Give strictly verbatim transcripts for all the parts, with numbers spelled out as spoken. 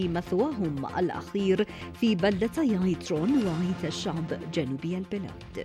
مثواهم الأخير في بلدتي عيترون وعيت الشعب جنوبي البلاد.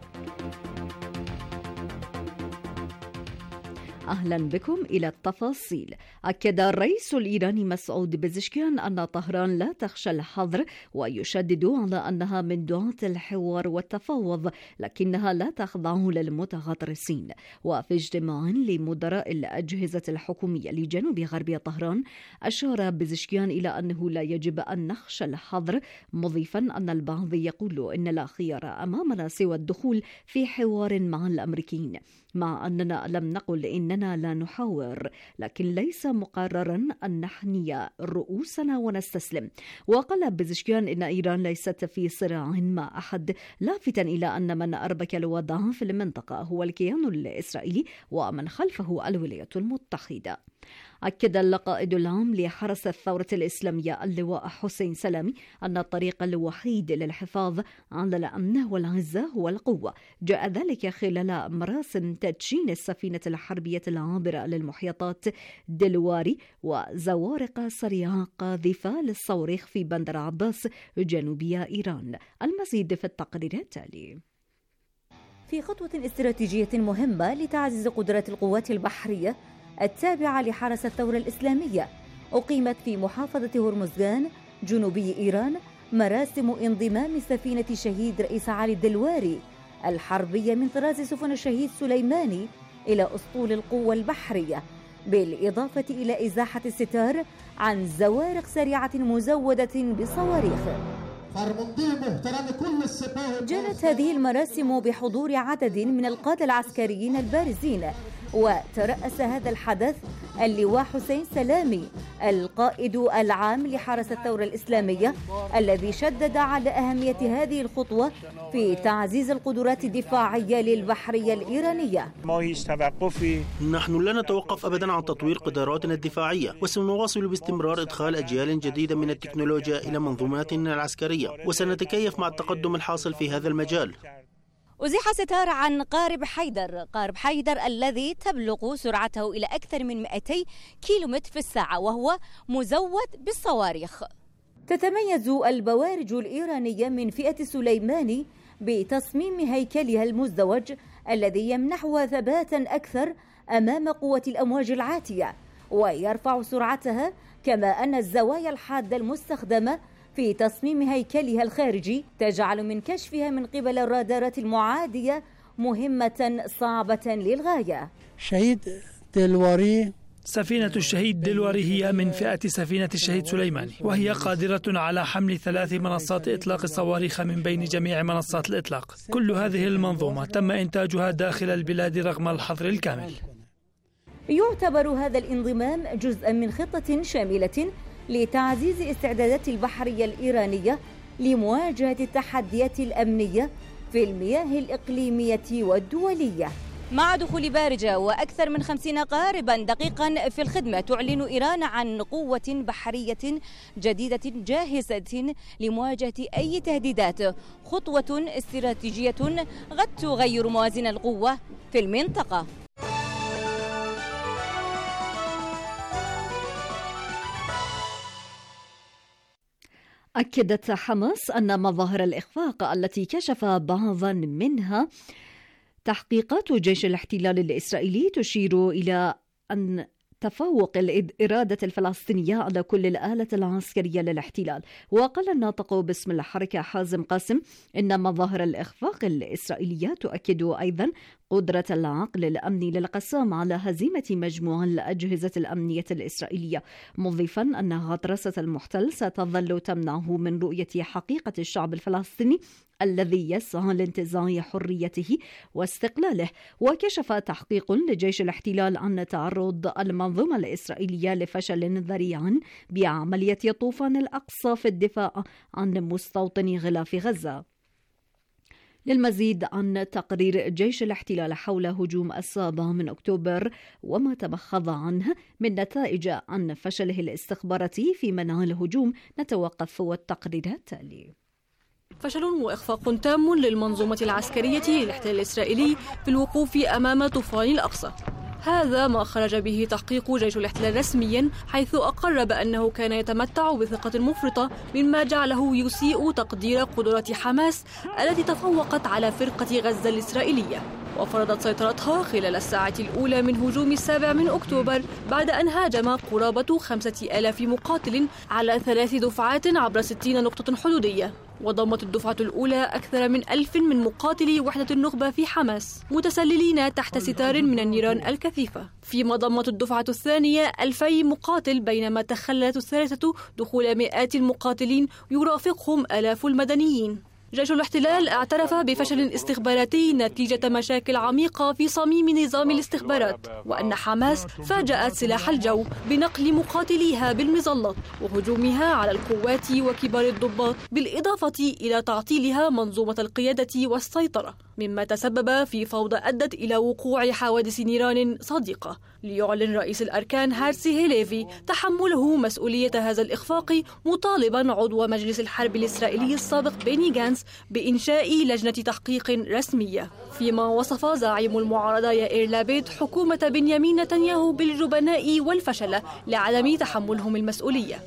أهلا بكم إلى التفاصيل. أكد الرئيس الإيراني مسعود بزشكيان أن طهران لا تخشى الحظر، ويشدد على أنها من دعاة الحوار والتفاوض لكنها لا تخضع للمتغطرسين. وفي اجتماع لمدراء الأجهزة الحكومية لجنوب غربي طهران أشار بزشكيان إلى أنه لا يجب أن نخشى الحظر، مضيفا أن البعض يقول إن لا خيار أمامنا سوى الدخول في حوار مع الأمريكيين، مع أننا لم نقل إننا لا نحاور، لكن ليس مقررا أن نحني رؤوسنا ونستسلم. وقال بزشكيان إن إيران ليست في صراع مع أحد، لافتا إلى أن من أربك الوضع في المنطقة هو الكيان الإسرائيلي ومن خلفه الولايات المتحدة. أكد القائد العام لحرس الثورة الإسلامية اللواء حسين سلامي أن الطريق الوحيد للحفاظ على الأمن والعزة هو القوة. جاء ذلك خلال مراسم تدشين السفينة الحربية العابرة للمحيطات دلواري وزوارق سريعة قاذفة للصواريخ في بندر عباس جنوبي إيران. المزيد في التقرير التالي. في خطوة استراتيجية مهمة لتعزيز قدرات القوات البحرية التابعة لحرس الثورة الإسلامية، أقيمت في محافظة هرمزغان جنوبي إيران مراسم انضمام سفينة شهيد رئيس علي الدلواري الحربية من طراز سفن الشهيد سليماني إلى أسطول القوة البحرية، بالإضافة إلى إزاحة الستار عن زوارق سريعة مزودة بصواريخ. جرت هذه المراسم بحضور عدد من القادة العسكريين البارزين، وترأس هذا الحدث اللواء حسين سلامي القائد العام لحرس الثورة الإسلامية، الذي شدد على أهمية هذه الخطوة في تعزيز القدرات الدفاعية للبحرية الإيرانية. نحن لا نتوقف أبدا عن تطوير قدراتنا الدفاعية، وسنواصل باستمرار إدخال أجيال جديدة من التكنولوجيا إلى منظوماتنا العسكرية، وسنتكيف مع التقدم الحاصل في هذا المجال. أزيح ستار عن قارب حيدر، قارب حيدر الذي تبلغ سرعته إلى أكثر من مئتي كيلومتر في الساعة، وهو مزود بالصواريخ. تتميز البوارج الإيرانية من فئة سليماني بتصميم هيكلها المزدوج الذي يمنحها ثباتا أكثر أمام قوة الأمواج العاتية، ويرفع سرعتها، كما أن الزوايا الحادة المستخدمة في تصميم هيكلها الخارجي تجعل من كشفها من قبل الرادارات المعادية مهمة صعبة للغاية. شهيد دلواري سفينة الشهيد دلواري هي من فئة سفينة الشهيد سليماني، وهي قادرة على حمل ثلاث منصات إطلاق الصواريخ من بين جميع منصات الإطلاق. كل هذه المنظومة تم إنتاجها داخل البلاد رغم الحظر الكامل. يعتبر هذا الانضمام جزءا من خطة شاملة لتعزيز استعدادات البحرية الإيرانية لمواجهة التحديات الأمنية في المياه الإقليمية والدولية. مع دخول بارجة وأكثر من خمسين قاربا دقيقا في الخدمة، تعلن إيران عن قوة بحرية جديدة جاهزة لمواجهة أي تهديدات، خطوة استراتيجية قد تغير موازين القوة في المنطقة. أكدت حماس أن مظاهر الإخفاق التي كشف بعضا منها تحقيقات جيش الاحتلال الإسرائيلي تشير إلى أن تفوق الإرادة الفلسطينية على كل الآلة العسكرية للاحتلال. وقال الناطق باسم الحركة حازم قاسم إن مظاهر الإخفاق الإسرائيلية تؤكد أيضا قدرة العقل الأمني للقسام على هزيمة مجموعة الأجهزة الأمنية الإسرائيلية، مضيفا أن غطرسة المحتل ستظل تمنعه من رؤية حقيقة الشعب الفلسطيني الذي يسعى لانتزاع حريته واستقلاله. وكشف تحقيق لجيش الاحتلال عن تعرض المنظومة الإسرائيلية لفشل ذريع بعملية طوفان الأقصى في الدفاع عن مستوطني غلاف غزة. للمزيد عن تقرير جيش الاحتلال حول هجوم السابع من أكتوبر وما تمخض عنه من نتائج عن فشله الاستخباراتي في منع الهجوم، نتوقف والتقرير التالي. فشل وإخفاق تام للمنظومة العسكرية للاحتلال الإسرائيلي في الوقوف أمام طوفان الأقصى. هذا ما خرج به تحقيق جيش الاحتلال رسميا، حيث أقر بأنه كان يتمتع بثقة مفرطة، مما جعله يسيء تقدير قدرات حماس التي تفوقت على فرقة غزة الإسرائيلية، وفرضت سيطرتها خلال الساعة الأولى من هجوم السابع من أكتوبر، بعد أن هاجم قرابة خمسة آلاف مقاتل على ثلاث دفعات عبر ستين نقطة حدودية. وضمت الدفعة الأولى أكثر من ألف من مقاتلي وحدة النخبة في حماس متسللين تحت ستار من النيران الكثيفة، فيما ضمت الدفعة الثانية ألفي مقاتل، بينما تخللت الثالثة دخول مئات المقاتلين يرافقهم آلاف المدنيين. جيش الاحتلال اعترف بفشل استخباراتي نتيجة مشاكل عميقة في صميم نظام الاستخبارات، وأن حماس فاجأت سلاح الجو بنقل مقاتليها بالمظلات وهجومها على القوات وكبار الضباط، بالإضافة إلى تعطيلها منظومة القيادة والسيطرة، مما تسبب في فوضى أدت إلى وقوع حوادث نيران صادقة. ليعلن رئيس الأركان هارسي هيليفي تحمله مسؤولية هذا الإخفاق، مطالبا عضو مجلس الحرب الإسرائيلي السابق بيني جانس بإنشاء لجنة تحقيق رسمية. فيما وصف زعيم المعارضة يائير لابيد حكومة بنيامين نتنياهو بالجبناء والفشل لعدم تحملهم المسؤولية.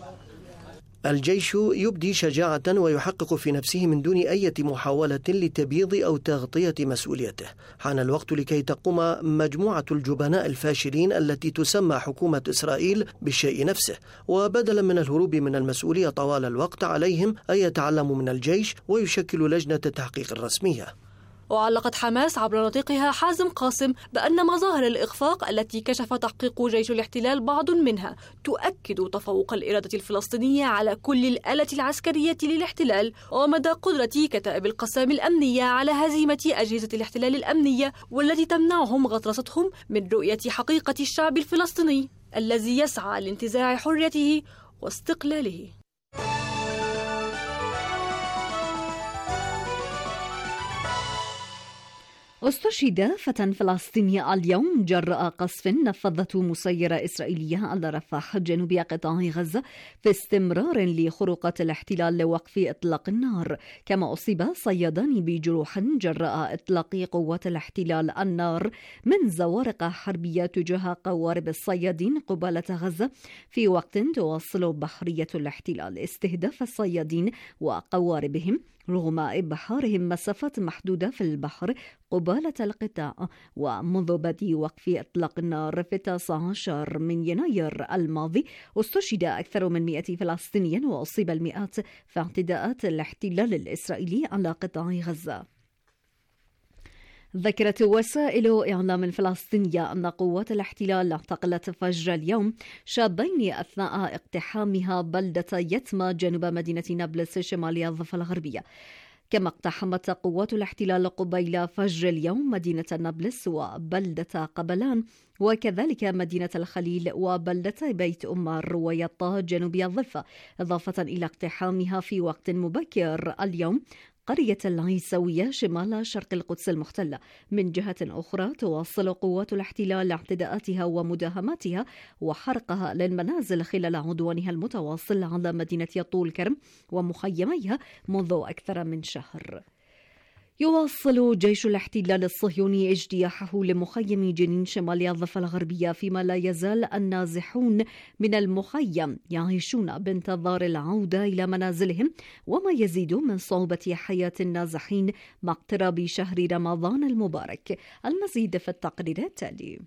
الجيش يبدي شجاعة ويحقق في نفسه من دون أي محاولة لتبييض أو تغطية مسؤوليته. حان الوقت لكي تقوم مجموعة الجبناء الفاشلين التي تسمى حكومة إسرائيل بالشيء نفسه، وبدلا من الهروب من المسؤولية طوال الوقت عليهم أن يتعلموا من الجيش ويشكلوا لجنة تحقيق رسمية. وعلقت حماس عبر نطيقها حازم قاسم بأن مظاهر الإخفاق التي كشف تحقيق جيش الاحتلال بعض منها تؤكد تفوق الإرادة الفلسطينية على كل الآلة العسكرية للاحتلال، ومدى قدرة كتائب القسام الأمنية على هزيمة أجهزة الاحتلال الأمنية، والتي تمنعهم غطرستهم من رؤية حقيقة الشعب الفلسطيني الذي يسعى لانتزاع حريته واستقلاله. استشهد فتى فلسطيني اليوم جراء قصف نفذته مسيرة إسرائيلية على رفح جنوب قطاع غزة، في استمرار لخروقات الاحتلال لوقف إطلاق النار. كما أصيب صيادان بجروح جراء إطلاق قوات الاحتلال النار من زوارق حربية تجاه قوارب الصيادين قبالة غزة، في وقت تواصل بحرية الاحتلال استهداف الصيادين وقواربهم رغم إبحارهم مسافات محدودة في البحر قبالة القطاع. ومنذ بدء وقف إطلاق النار في التاسع عشر من يناير الماضي استشهد أكثر من مئة فلسطيني وأصيب المئات في اعتداءات الاحتلال الإسرائيلي على قطاع غزة. ذكرت وسائل إعلام فلسطينية أن قوات الاحتلال اعتقلت فجر اليوم شابين أثناء اقتحامها بلدة يتما جنوب مدينة نابلس شمال الضفة الغربية. كما اقتحمت قوات الاحتلال قبيل فجر اليوم مدينة نابلس وبلدة قبلان، وكذلك مدينة الخليل وبلدة بيت أم الرويطة جنوب الضفة، إضافة إلى اقتحامها في وقت مبكر اليوم قرية العيسوية شمال شرق القدس المحتلة. من جهة أخرى تواصل قوات الاحتلال اعتداءاتها ومداهماتها وحرقها للمنازل خلال عدوانها المتواصل على مدينة طول كرم ومخيميها منذ أكثر من شهر. يواصل جيش الاحتلال الصهيوني اجتياحه لمخيم جنين شمال الضفة الغربية، فيما لا يزال النازحون من المخيم يعيشون بانتظار العودة إلى منازلهم، وما يزيد من صعوبة حياة النازحين مع اقتراب شهر رمضان المبارك. المزيد في التقرير التالي.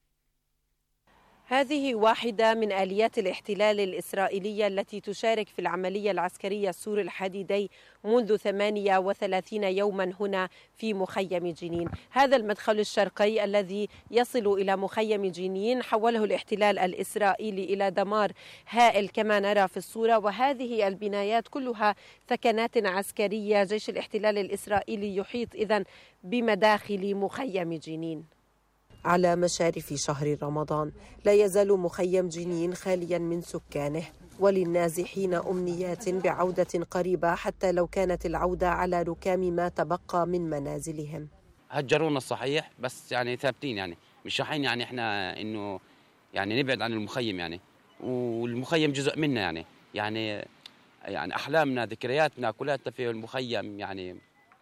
هذه واحدة من آليات الاحتلال الإسرائيلية التي تشارك في العملية العسكرية السور الحديدي منذ ثمانية وثلاثين يوما هنا في مخيم جنين. هذا المدخل الشرقي الذي يصل إلى مخيم جنين حوله الاحتلال الإسرائيلي إلى دمار هائل كما نرى في الصورة، وهذه البنايات كلها ثكنات عسكرية. جيش الاحتلال الإسرائيلي يحيط إذن بمداخل مخيم جنين. على مشارف شهر رمضان لا يزال مخيم جنين خاليا من سكانه، وللنازحين أمنيات بعودة قريبة حتى لو كانت العودة على ركام ما تبقى من منازلهم. هجرونا الصحيح، بس يعني ثابتين، يعني مش رايحين يعني احنا انه يعني نبعد عن المخيم، يعني والمخيم جزء منا، يعني يعني يعني احلامنا ذكرياتنا كلها في المخيم، يعني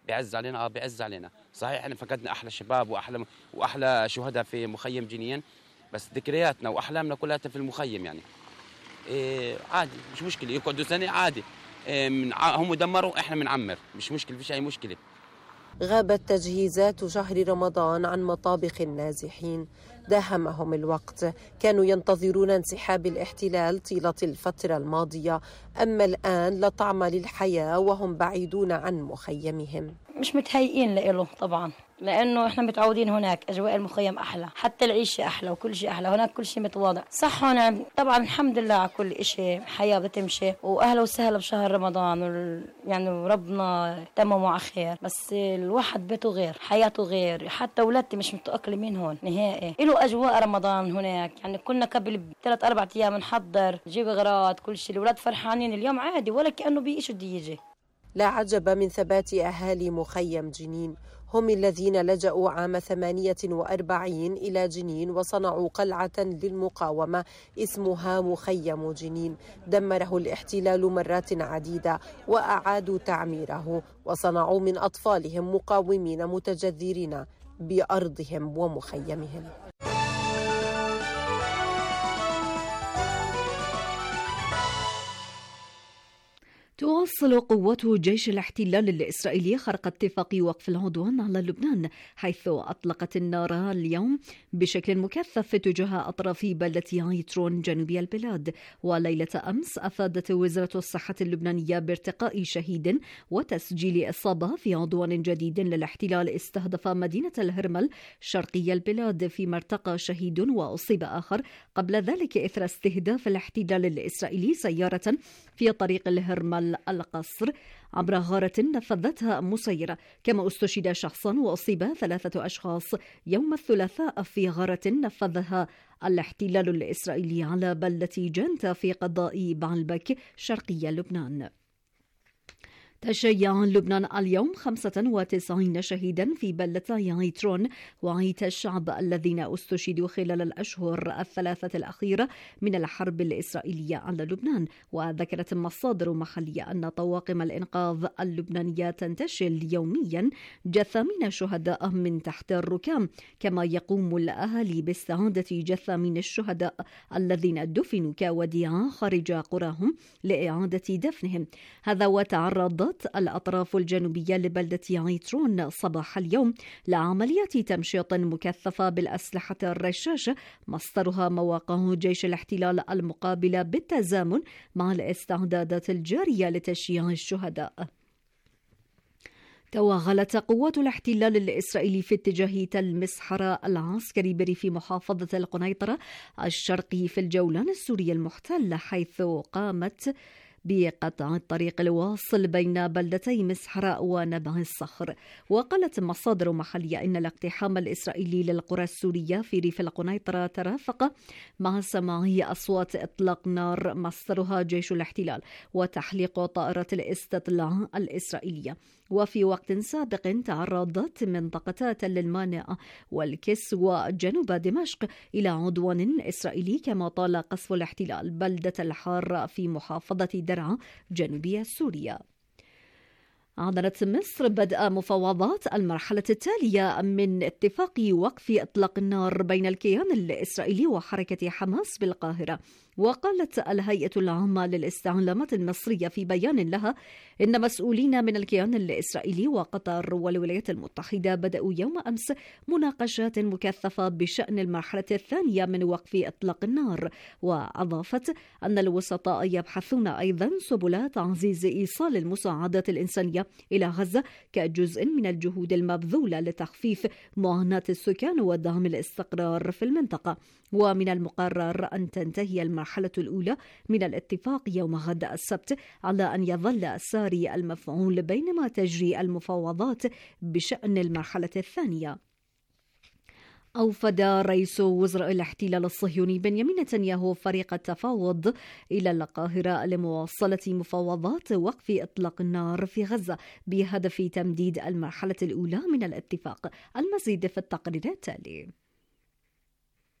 بيعز علينا اه بيعز علينا صحيح. احنا فقدنا احلى شباب واحلى واحلى شهداء في مخيم جنين، بس ذكرياتنا واحلامنا كلها في المخيم يعني. إيه عادي مش مشكله يقعدوا سنه عادي. إيه من هم دمروا احنا بنعمر، مش مشكله، فيش اي مشكله. غابت تجهيزات شهر رمضان عن مطابخ النازحين، داهمهم الوقت، كانوا ينتظرون انسحاب الاحتلال طيلة الفترة الماضية، أما الآن لا طعم للحياة وهم بعيدون عن مخيمهم. مش متهيئين له طبعا، لأنه إحنا متعودين هناك أجواء المخيم أحلى، حتى العيشة أحلى وكل شيء أحلى، هناك كل شيء متواضع. صح هنا طبعا الحمد لله على كل شيء، حياة بتمشي وأهلا وسهلا بشهر رمضان يعني ربنا تممه على خير، بس الواحد بيته غير، حياته غير، حتى أولادتي مش متأقلمين هون نهائي. إله أجواء رمضان هناك، يعني كنا قبل بثلاث أربع أيام نحضر نجيب غراض كل شيء، الأولاد فرحانين، اليوم عادي ولا كأنه بيشوا دي يجي. لا عجب من ثبات أهالي مخيم جنين، هم الذين لجأوا عام ثمانية وأربعين إلى جنين وصنعوا قلعة للمقاومة اسمها مخيم جنين، دمره الاحتلال مرات عديدة وأعادوا تعميره وصنعوا من أطفالهم مقاومين متجذرين بأرضهم ومخيمهم. تواصل قوات جيش الاحتلال الإسرائيلي خرق اتفاق وقف العدوان على لبنان، حيث أطلقت النار اليوم بشكل مكثف تجاه أطراف بلدة عيترون جنوبي البلاد. وليلة أمس أفادت وزارة الصحة اللبنانية بارتقاء شهيد وتسجيل إصابة في عدوان جديد للاحتلال استهدف مدينة الهرمل شرقي البلاد، فيما ارتقى شهيد وأصيب آخر قبل ذلك إثر استهداف الاحتلال الإسرائيلي سيارة في طريق الهرمل القصر عبر غارة نفذتها مسيرة، كما استشهد شخصا وأصيب ثلاثة أشخاص يوم الثلاثاء في غارة نفذها الاحتلال الإسرائيلي على بلدة جنتا في قضاء بعلبك شرقي لبنان. تشيع لبنان اليوم خمسة وتسعين شهيدا في بلدة عيترون وعيت الشعب الذين استشهدوا خلال الأشهر الثلاثة الأخيرة من الحرب الإسرائيلية على لبنان. وذكرت مصادر محلية أن طواقم الإنقاذ اللبنانية تنتشل يوميا جثامين شهداء من تحت الركام، كما يقوم الأهالي باستعادة جثامين الشهداء الذين دفنوا كوديعة خارج قراهم لإعادة دفنهم. هذا وتعرض الأطراف الجنوبية لبلدة عيترون صباح اليوم لعمليات تمشيط مكثفة بالأسلحة الرشاشة مصدرها مواقع جيش الاحتلال المقابلة بالتزامن مع الاستعدادات الجارية لتشييع الشهداء. توغلت قوات الاحتلال الإسرائيلي في اتجاه تل مسحرة العسكري بريف محافظة القنيطرة الشرقي في الجولان السوري المحتل، حيث قامت بقطع الطريق الواصل بين بلدتي مسحرة ونبع الصخر. وقالت مصادر محلية إن الاقتحام الإسرائيلي للقرى السورية في ريف القنيطرة ترافق مع سماع أصوات إطلاق نار مصدرها جيش الاحتلال وتحليق طائرات الاستطلاع الإسرائيلية. وفي وقت سابق تعرضت منطقة تل المانع والكس وجنوب دمشق إلى عدوان إسرائيلي، كما طال قصف الاحتلال بلدة الحارة في محافظة درعا جنوبية سوريا. أعلنت مصر بدء مفاوضات المرحلة التالية من اتفاق وقف إطلاق النار بين الكيان الإسرائيلي وحركة حماس بالقاهرة. وقالت الهيئة العامة للاستعلامات المصرية في بيان لها إن مسؤولين من الكيان الإسرائيلي وقطر والولايات المتحدة بدأوا يوم أمس مناقشات مكثفة بشأن المرحلة الثانية من وقف إطلاق النار. وأضافت أن الوسطاء يبحثون أيضا سبل تعزيز إيصال المساعدات الإنسانية إلى غزة كجزء من الجهود المبذولة لتخفيف معاناة السكان ودعم الاستقرار في المنطقة. ومن المقرر أن تنتهي المرحلة الأولى من الاتفاق يوم غد السبت على أن يظل ساري المفعول بينما تجري المفاوضات بشأن المرحلة الثانية. أوفد رئيس وزراء الاحتلال الصهيوني بنيامين نتنياهو فريق التفاوض إلى القاهرة لمواصلة مفاوضات وقف إطلاق النار في غزة بهدف تمديد المرحلة الأولى من الاتفاق. المزيد في التقرير التالي.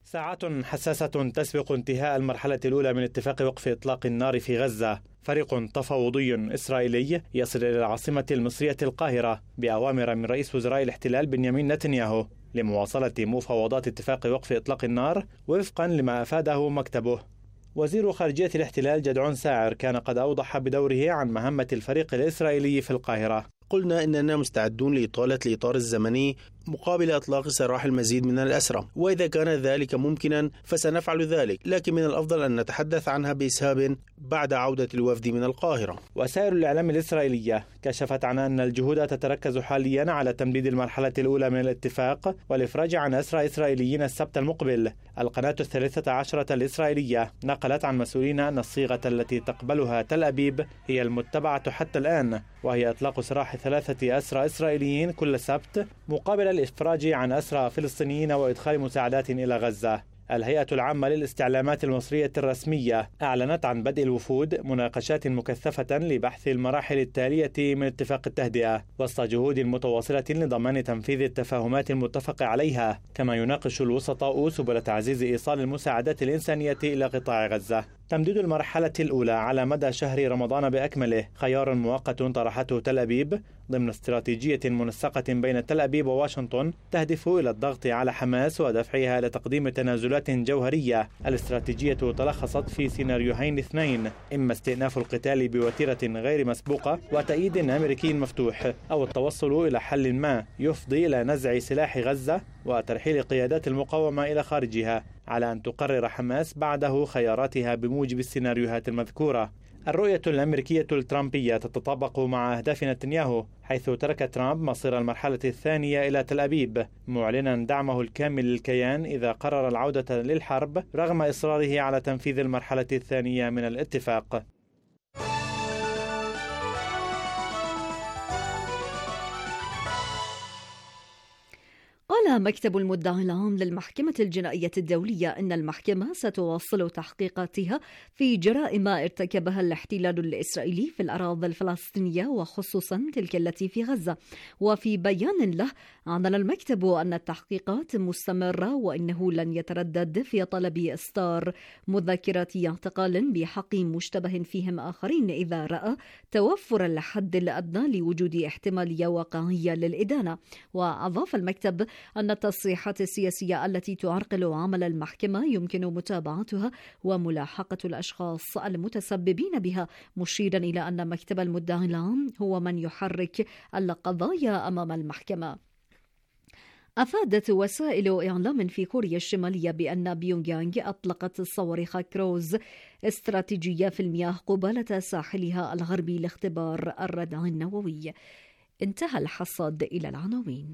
ساعات حساسة تسبق انتهاء المرحلة الأولى من اتفاق وقف إطلاق النار في غزة. فريق تفاوضي إسرائيلي يصل إلى العاصمة المصرية القاهرة بأوامر من رئيس وزراء الاحتلال بنيامين نتنياهو لمواصلة مفاوضات اتفاق وقف إطلاق النار وفقا لما أفاده مكتبه. وزير خارجية الاحتلال جدعون ساعر كان قد أوضح بدوره عن مهمة الفريق الإسرائيلي في القاهرة. قلنا إننا مستعدون لإطالة الإطار الزمني مقابل إطلاق سراح المزيد من الأسرى، وإذا كان ذلك ممكنا فسنفعل ذلك، لكن من الأفضل أن نتحدث عنها بإسهاب بعد عودة الوفد من القاهرة. وسائر الإعلام الإسرائيلية كشفت عن أن الجهود تتركز حاليا على تمديد المرحلة الأولى من الاتفاق والإفراج عن أسرى إسرائيليين السبت المقبل. القناة الثالثة عشرة الإسرائيلية نقلت عن مسؤولين أن الصيغة التي تقبلها تل أبيب هي المتبعة حتى الآن، وهي إطلاق سراح ثلاثة أسرى إسرائيليين كل سبت مقابل الإفراج عن أسرى فلسطينيين وإدخال مساعدات إلى غزة. الهيئة العامة للاستعلامات المصرية الرسمية أعلنت عن بدء الوفود مناقشات مكثفة لبحث المراحل التالية من اتفاق التهدئة وسط جهود متواصلة لضمان تنفيذ التفاهمات المتفق عليها، كما يناقش الوسطاء سبل تعزيز إيصال المساعدات الإنسانية إلى قطاع غزة. تمديد المرحلة الأولى على مدى شهر رمضان بأكمله خيار مؤقت طرحته تل أبيب ضمن استراتيجية منسقة بين تل أبيب وواشنطن تهدف إلى الضغط على حماس ودفعها لتقديم تنازلات جوهرية. الاستراتيجية تلخصت في سيناريوهين اثنين: إما استئناف القتال بوتيرة غير مسبوقة وتأييد أمريكي مفتوح، أو التوصل إلى حل ما يفضي إلى نزع سلاح غزة وترحيل قيادات المقاومة إلى خارجها، على أن تقرر حماس بعده خياراتها بموجب السيناريوهات المذكورة. الرؤية الأمريكية الترامبية تتطابق مع أهداف نتنياهو، حيث ترك ترامب مصير المرحلة الثانية إلى تل أبيب، معلنا دعمه الكامل للكيان إذا قرر العودة للحرب رغم إصراره على تنفيذ المرحلة الثانية من الاتفاق. قال مكتب المدعي العام للمحكمة الجنائية الدولية إن المحكمة ستواصل تحقيقاتها في جرائم ارتكبها الاحتلال الإسرائيلي في الأراضي الفلسطينية وخصوصا تلك التي في غزة. وفي بيان له أعلن المكتب أن التحقيقات مستمرة وإنه لن يتردد في طلب إصدار مذكرات اعتقال بحق مشتبه فيهم آخرين إذا رأى توفر الحد الأدنى لوجود احتمالية واقعية للإدانة. وأضاف المكتب أن التصريحات السياسية التي تعرقل عمل المحكمة يمكن متابعتها وملاحقة الأشخاص المتسببين بها، مشيرا إلى أن مكتب المدعي العام هو من يحرك القضايا أمام المحكمة. أفادت وسائل إعلام في كوريا الشمالية بأن بيونغ يانغ أطلقت صواريخ كروز استراتيجية في المياه قبالة ساحلها الغربي لاختبار الردع النووي. انتهى الحصاد. إلى العناوين.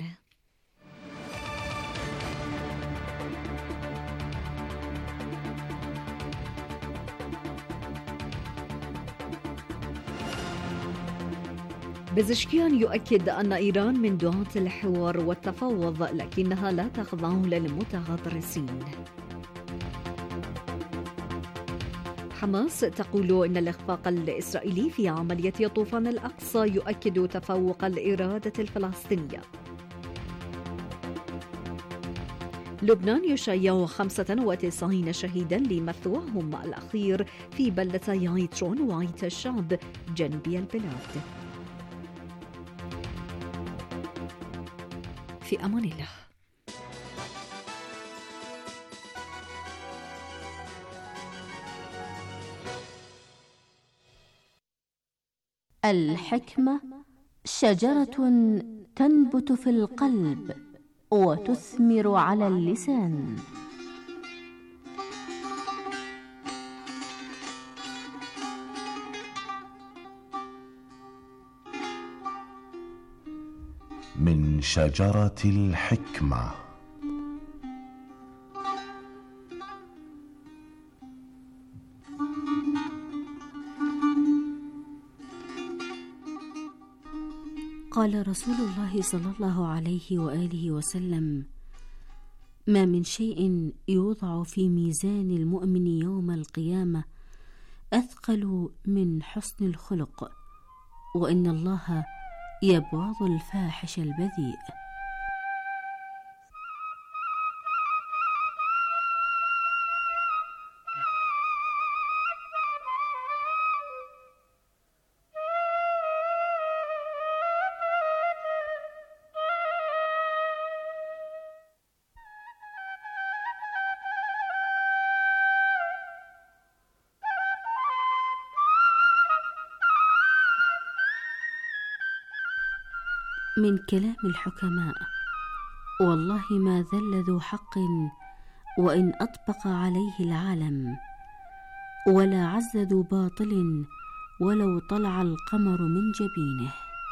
بزشكيان يؤكد أن إيران من دعاة الحوار والتفاوض لكنها لا تخضع للمتغطرسين. حماس تقول إن الإخفاق الإسرائيلي في عملية طوفان الأقصى يؤكد تفوق الإرادة الفلسطينية. لبنان يشيع خمسة وتسعين شهيدا لمثواهم الأخير في بلدتي عيترون وعيت الشعب جنوبي البلاد. في أمان الله. الحكمة شجرة تنبت في القلب وتثمر على اللسان. من شجرة الحكمة. قال رسول الله صلى الله عليه وآله وسلم: ما من شيء يوضع في ميزان المؤمن يوم القيامة أثقل من حسن الخلق، وإن الله يبغض الفاحش البذيء. من كلام الحكماء: والله ما ذل ذو حق وإن أطبق عليه العالم، ولا عز ذو باطل ولو طلع القمر من جبينه.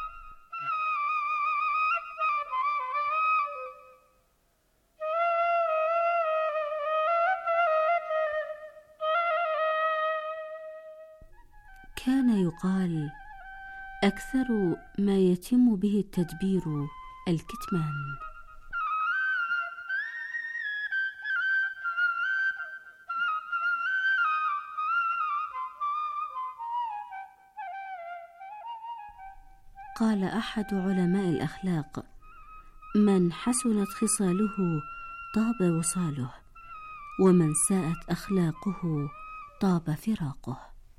كان يقال: أكثر ما يتم به التدبير الكتمان. قال أحد علماء الأخلاق: من حسنت خصاله طاب وصاله، ومن ساءت أخلاقه طاب فراقه.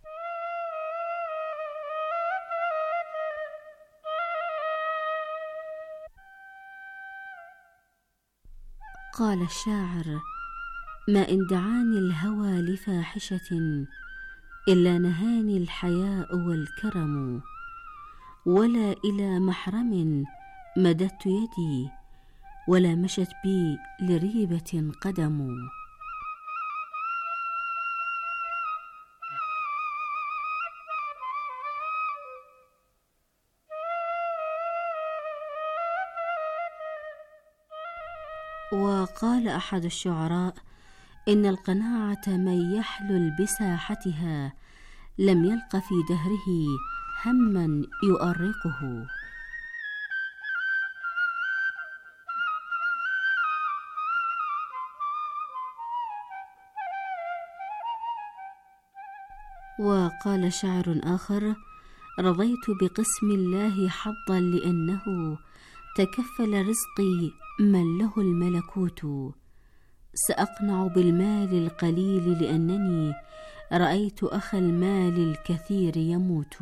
قال الشاعر: ما إن دعاني الهوى لفاحشة إلا نهاني الحياء والكرم، ولا إلى محرم مددت يدي ولا مشت بي لريبة قدم. وقال أحد الشعراء: إن القناعة من يحلل بساحتها لم يلق في دهره هما يؤرقه. وقال شاعر آخر: رضيت بقسم الله حظا لأنه تكفل رزقي من له الملكوت، سأقنع بالمال القليل لأنني رأيت أخا المال الكثير يموت.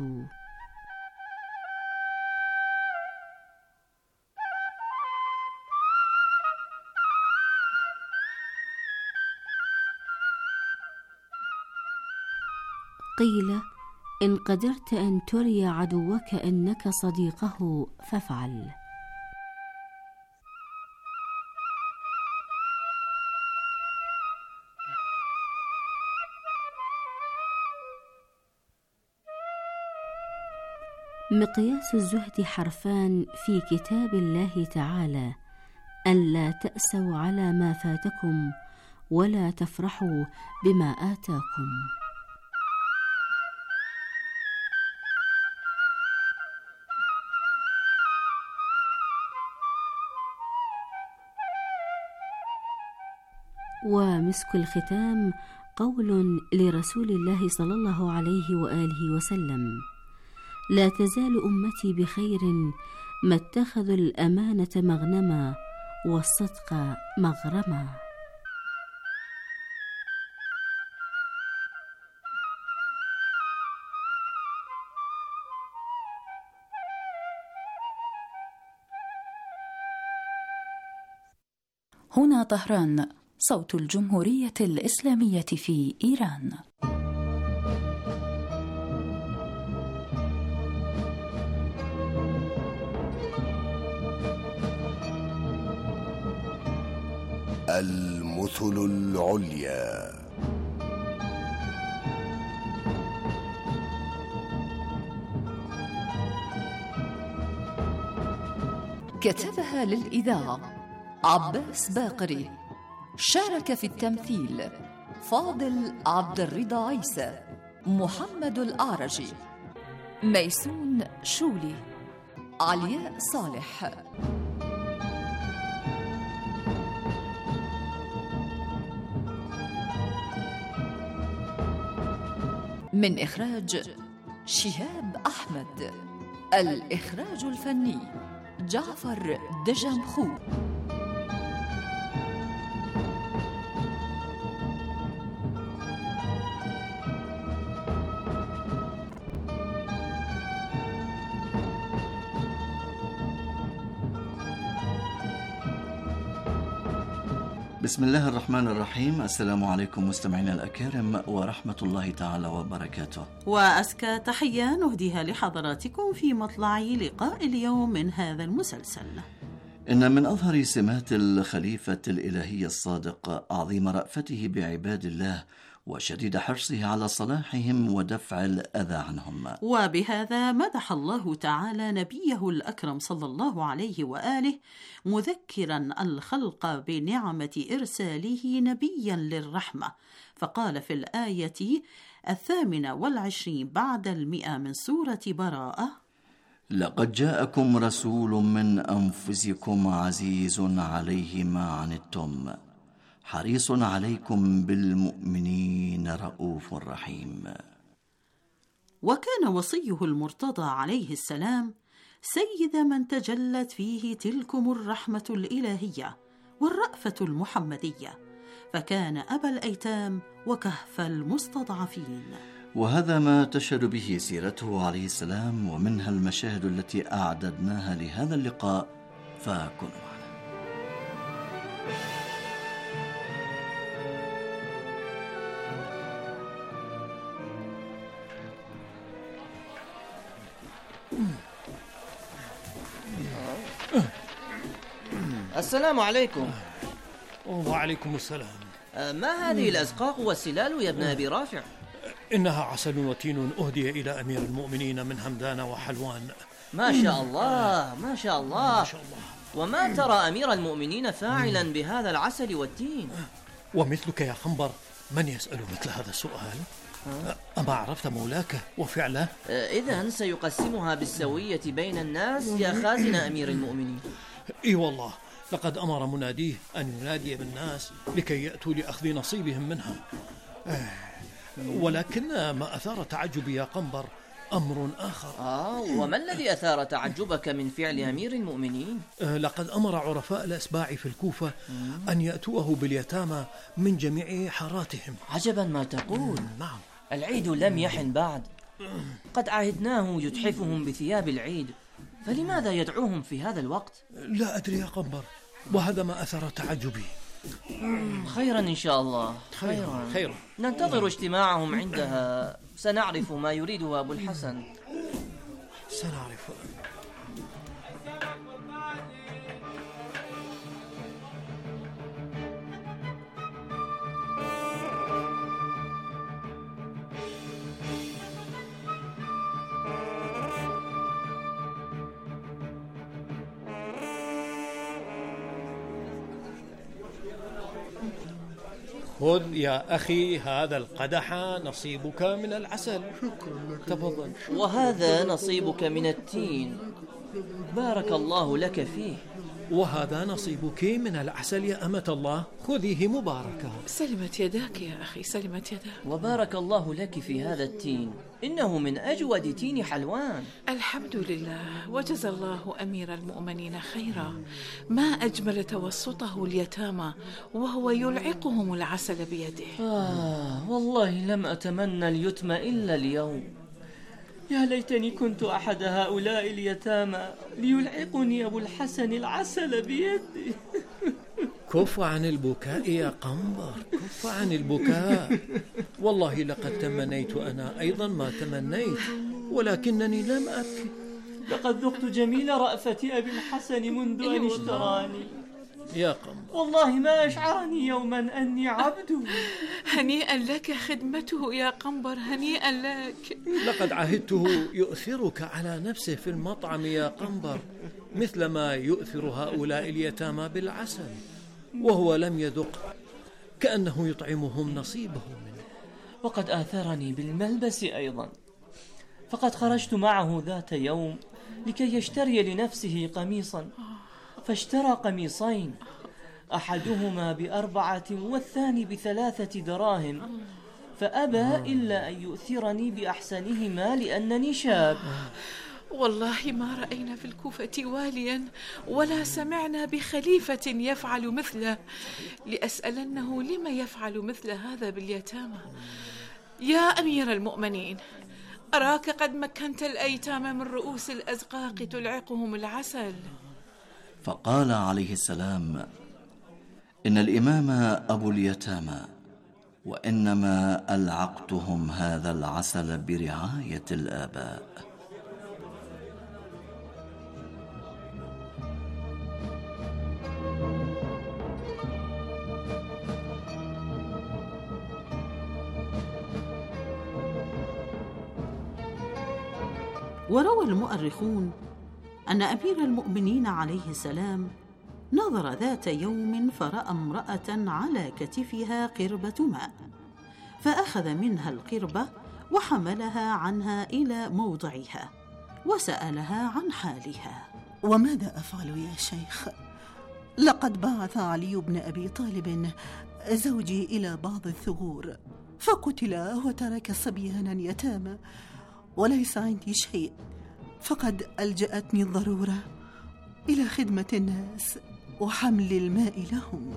قيل: إن قدرت أن تري عدوك أنك صديقه فافعل. مقياس الزهد حرفان في كتاب الله تعالى: أن لا تأسوا على ما فاتكم ولا تفرحوا بما آتاكم. ومسك الختام قول لرسول الله صلى الله عليه وآله وسلم: لا تزال أمتي بخير ما اتخذوا الأمانة مغنما والصدق مغرما. هنا طهران، صوت الجمهورية الإسلامية في إيران. المثل العليا. كتبها للإذاعة عباس باقري. شارك في التمثيل فاضل عبد الرضا عيسى، محمد الأعرجي، ميسون شولي، علياء صالح. من إخراج شهاب أحمد. الإخراج الفني جعفر دجمخو. بسم الله الرحمن الرحيم. السلام عليكم مستمعينا الأكارم ورحمة الله تعالى وبركاته، وأزكى تحية نهديها لحضراتكم في مطلع لقاء اليوم من هذا المسلسل. إن من أظهر سمات الخليفة الإلهي الصادق عظيم رأفته بعباد الله وشديد حرصه على صلاحهم ودفع الأذى عنهم. وبهذا مدح الله تعالى نبيه الأكرم صلى الله عليه وآله، مذكرا الخلق بنعمة إرساله نبيا للرحمة، فقال في الآية الثامنة والعشرين بعد المئة من سورة براءة: لقد جاءكم رسول من أنفسكم عزيز عليه ما عنتم حريص عليكم بالمؤمنين رؤوف رحيم. وكان وصيه المرتضى عليه السلام سيد من تجلت فيه تلكم الرحمة الإلهية والرأفة المحمدية، فكان أبا الأيتام وكهف المستضعفين. وهذا ما تشهد به سيرته عليه السلام، ومنها المشاهد التي أعددناها لهذا اللقاء، فكونوا معنا. السلام عليكم. وعليكم السلام. ما هذه الأزقاق والسلال يا ابن أبي رافع؟ إنها عسل وتين أهدي إلى أمير المؤمنين من همدان وحلوان. ما شاء الله ما شاء الله, ما شاء الله. وما ترى أمير المؤمنين فاعلا بهذا العسل والتين؟ ومثلك يا خنبر من يسأل مثل هذا السؤال؟ أما عرفت مولاك وفعله؟ إذن سيقسمها بالسوية بين الناس يا خازن أمير المؤمنين. إي والله، لقد أمر مناديه أن ينادي بالناس لكي يأتوا لأخذ نصيبهم منها. ولكن ما أثار تعجبي يا قنبر أمر آخر. آه وما الذي أثار تعجبك من فعل أمير المؤمنين؟ لقد أمر عرفاء الأسباع في الكوفة أن يأتوه باليتامى من جميع حاراتهم. عجبا ما تقول. نعم. العيد لم يحن بعد، قد عهدناه يتحفهم بثياب العيد، فلماذا يدعوهم في هذا الوقت؟ لا أدري يا قنبر، وهذا ما أثر تعجبي. خيرا إن شاء الله. خيرا خيرا. ننتظر اجتماعهم عندها، سنعرف ما يريده أبو الحسن. سنعرف. خذ يا أخي هذا القدح نصيبك من العسل. شكرا لك. تفضل. وهذا نصيبك من التين، بارك الله لك فيه. وهذا نصيبك من العسل يا أمة الله، خذيه مباركة. سلمت يداك يا أخي، سلمت يداك. وبارك الله لك في هذا التين، إنه من أجود تين حلوان. الحمد لله، وجزى الله أمير المؤمنين خيرا. ما أجمل توسطه اليتامى وهو يلعقهم العسل بيده. آه والله لم أتمنى اليتم إلا اليوم. يا ليتني كنت أحد هؤلاء اليتامى ليلعقني أبو الحسن العسل بيدي. كف عن البكاء يا قنبر، كف عن البكاء. والله لقد تمنيت أنا أيضا ما تمنيت، ولكنني لم أبكي. لقد ذقت جميل رأفة أبي الحسن منذ أن اشتراني يا قنبر. والله ما أشعرني يوما أني عبده. هنيئا لك خدمته يا قنبر، هنيئا لك. لقد عهدته يؤثرك على نفسه في المطعم يا قنبر، مثل ما يؤثر هؤلاء اليتامى بالعسل، وهو لم يذق، كأنه يطعمهم نصيبه منه. وقد آثرني بالملبس أيضا، فقد خرجت معه ذات يوم لكي يشتري لنفسه قميصا، فاشترى قميصين، أحدهما بأربعة والثاني بثلاثة دراهم، فأبى إلا أن يؤثرني بأحسنهما لأنني شاب. والله ما رأينا في الكوفة واليا ولا سمعنا بخليفة يفعل مثله، لأسألنه لما يفعل مثل هذا باليتامى. يا أمير المؤمنين، أراك قد مكنت الأيتام من رؤوس الأزقاق تلعقهم العسل. فقال عليه السلام: إن الإمام أبو اليتامى، وإنما ألعقتهم هذا العسل برعاية الآباء. وروى المؤرخون أن أمير المؤمنين عليه السلام نظر ذات يوم فرأى امرأة على كتفها قربة ماء، فأخذ منها القربة وحملها عنها إلى موضعها وسألها عن حالها. وماذا أفعل يا شيخ؟ لقد بعث علي بن أبي طالب زوجي إلى بعض الثغور فقتل وترك صبيانا يتامى، وليس عندي شيء، فقد ألجأتني الضرورة إلى خدمة الناس وحمل الماء لهم.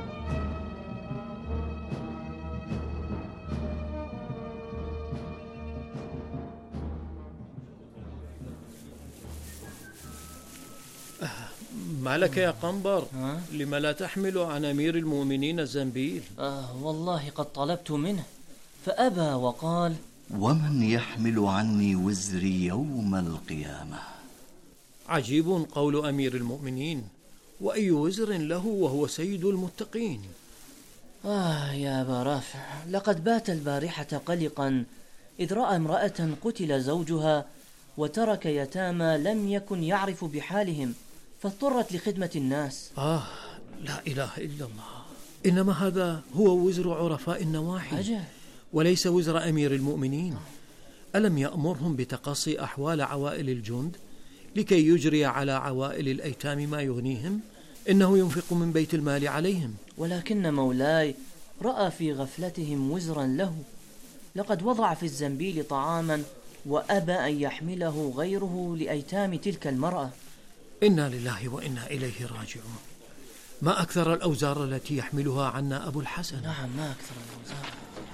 ما لك يا قنبر؟ لما لا تحمل عن أمير المؤمنين الزنبيل؟ آه والله قد طلبت منه فأبى وقال: ومن يحمل عني وزري يوم القيامة؟ عجيب قول أمير المؤمنين، وأي وزر له وهو سيد المتقين. آه يا أبا رافع، لقد بات البارحة قلقا إذ رأى امرأة قتل زوجها وترك يتامى لم يكن يعرف بحالهم، فاضطرت لخدمة الناس. آه لا إله إلا الله، إنما هذا هو وزر عرفاء النواحي أجل. وليس وزر أمير المؤمنين. ألم يأمرهم بتقصي أحوال عوائل الجند لكي يجري على عوائل الأيتام ما يغنيهم؟ إنه ينفق من بيت المال عليهم. ولكن مولاي رأى في غفلتهم وزرا له، لقد وضع في الزنبيل طعاما وأبى أن يحمله غيره لأيتام تلك المرأة. إنا لله وإنا إليه راجعون. ما أكثر الأوزار التي يحملها عنا أبو الحسن. نعم، ما أكثر الأوزار.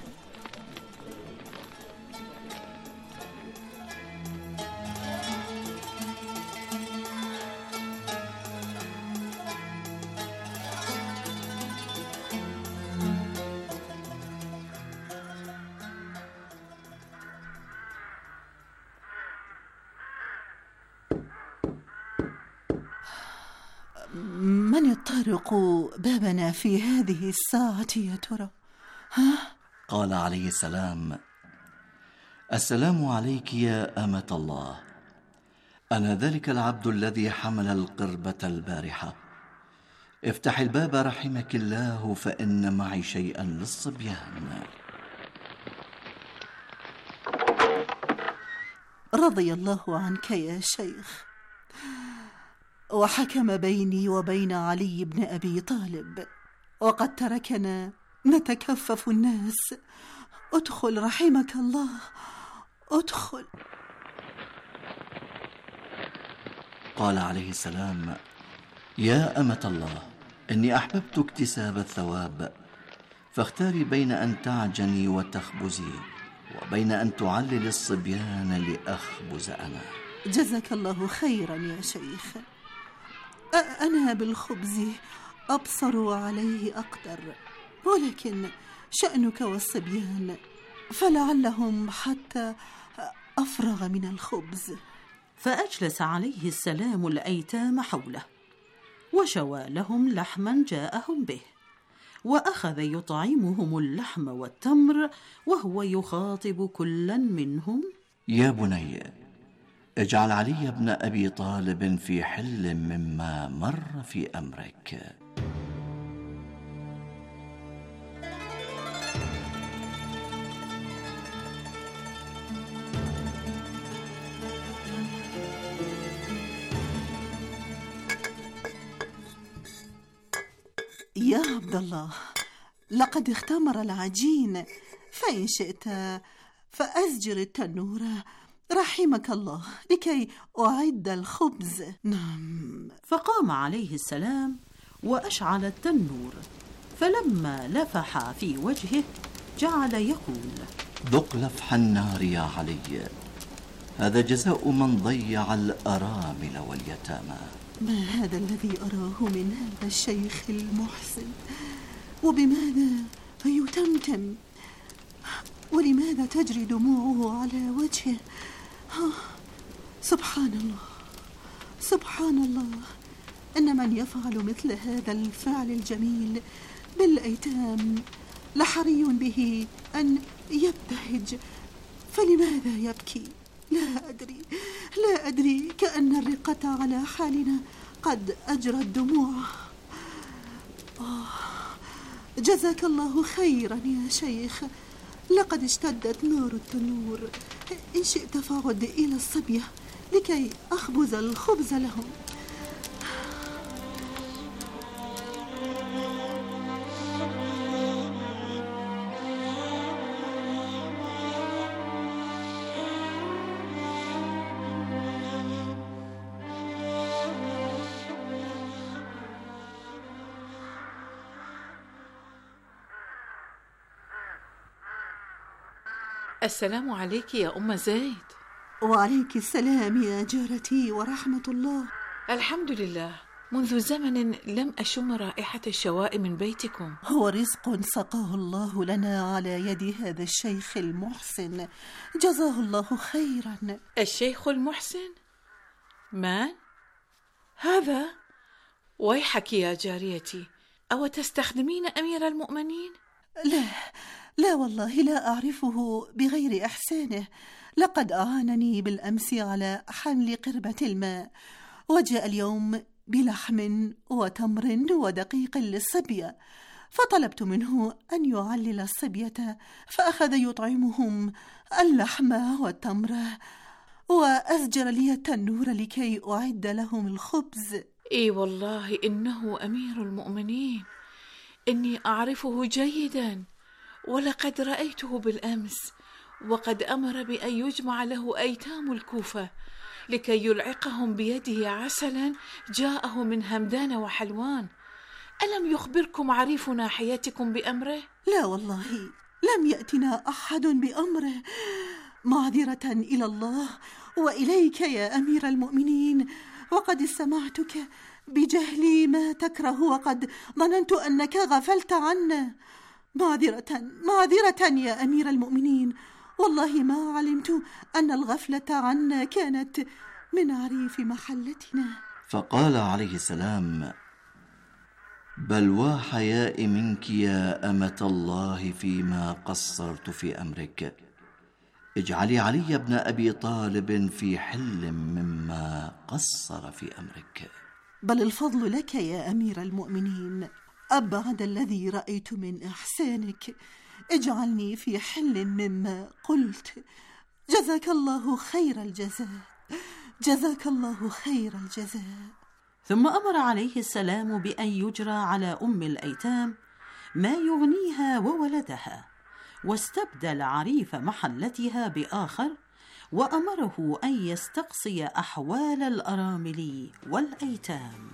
من يطرق بابنا في هذه الساعة يا ترى؟ ها؟ قال عليه السلام: السلام عليك يا أمة الله، أنا ذلك العبد الذي حمل القربة البارحة، افتح الباب رحمك الله فإن معي شيئا للصبيان. رضي الله عنك يا شيخ، وحكم بيني وبين علي بن أبي طالب، وقد تركنا نتكفف الناس. ادخل رحمك الله، ادخل. قال عليه السلام: يا أمة الله، إني أحببت اكتساب الثواب، فاختاري بين أن تعجني وتخبزي وبين أن تعلل الصبيان لأخبز أنا. جزاك الله خيرا يا شيخ، أنا بالخبز أبصر وعليه أقدر، ولكن شأنك والصبيان فلعلهم حتى أفرغ من الخبز. فأجلس عليه السلام الأيتام حوله وشوى لهم لحما جاءهم به، وأخذ يطعمهم اللحم والتمر وهو يخاطب كلا منهم: يا بني، اجعل علي بن أبي طالب في حل مما مر في أمرك. يا عبد الله، لقد اختمر العجين، فإن شئت فأزجر التنور رحمك الله لكي أعد الخبز. نعم. فقام عليه السلام وأشعل التنور، فلما لفح في وجهه جعل يقول: ذق لفح النار يا علي، هذا جزاء من ضيع الأرامل واليتامى. ما هذا الذي أراه من هذا الشيخ المحسن؟ وبماذا يتمتم؟ ولماذا تجري دموعه على وجهه؟ سبحان الله، سبحان الله، إن من يفعل مثل هذا الفعل الجميل بالأيتام لحري به أن يبتهج، فلماذا يبكي؟ لا أدري، لا أدري، كأن الرقة على حالنا قد أجرت دموعه. آه، جزاك الله خيرا يا شيخ، لقد اشتدت نار التنور. إن شئت فعد إلى الصبية لكي أخبز الخبز لهم. السلام عليك يا أم زيد. وعليك السلام يا جارتي ورحمة الله. الحمد لله، منذ زمن لم أشم رائحة الشواء من بيتكم. هو رزق سقاه الله لنا على يد هذا الشيخ المحسن، جزاه الله خيرا. الشيخ المحسن؟ من؟ هذا؟ ويحك يا جاريتي، أو تستخدمين أمير المؤمنين؟ لا لا والله، لا أعرفه بغير إحسانه. لقد أعانني بالأمس على حمل قربة الماء، وجاء اليوم بلحم وتمر ودقيق للصبية، فطلبت منه أن يعلل الصبية، فأخذ يطعمهم اللحم والتمر، وأزجر لي التنور لكي أعد لهم الخبز. إي والله إنه أمير المؤمنين، إني أعرفه جيدا، ولقد رأيته بالأمس، وقد أمر بأن يجمع له أيتام الكوفة لكي يلعقهم بيده عسلا جاءه من همدان وحلوان. ألم يخبركم عريف ناحيتكم بأمره؟ لا والله، لم يأتنا أحد بأمره. معذرة إلى الله وإليك يا أمير المؤمنين، وقد سمعتك بجهلي ما تكره، وقد ظننت أنك غفلت عنا. معذرة معذرة يا أمير المؤمنين، والله ما علمت أن الغفلة عنا كانت من عريف محلتنا. فقال عليه السلام: بل وحياء منك يا أمة الله فيما قصرت في أمرك، اجعلي علي بن أبي طالب في حل مما قصر في أمرك. بل الفضل لك يا أمير المؤمنين، أبعد الذي رأيت من إحسانك، اجعلني في حل مما قلت. جزاك الله خير الجزاء، جزاك الله خير الجزاء. ثم أمر عليه السلام بأن يجرى على أم الأيتام ما يغنيها وولدها، واستبدل عريف محلتها بآخر، وأمره أن يستقصي أحوال الأرامل والأيتام.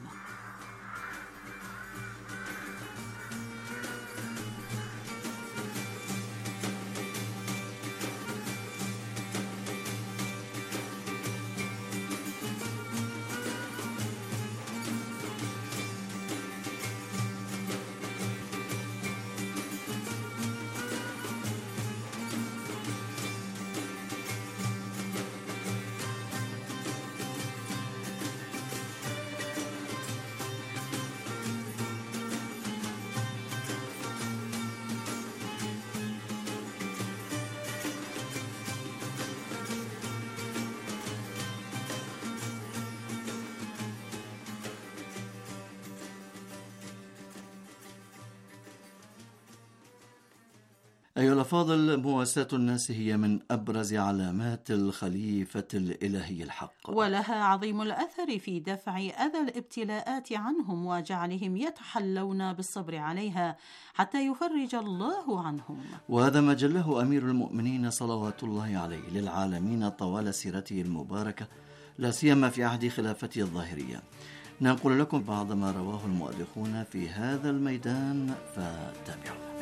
أيها الأفاضل، مواساة الناس هي من أبرز علامات الخليفة الإلهي الحق، ولها عظيم الأثر في دفع أذى الابتلاءات عنهم وجعلهم يتحلون بالصبر عليها حتى يفرج الله عنهم. وهذا ما جله أمير المؤمنين صلوات الله عليه للعالمين طوال سيرته المباركة، لا سيما في عهد خلافته الظاهرية. ننقل لكم بعض ما رواه المؤرخون في هذا الميدان، فتابعوا.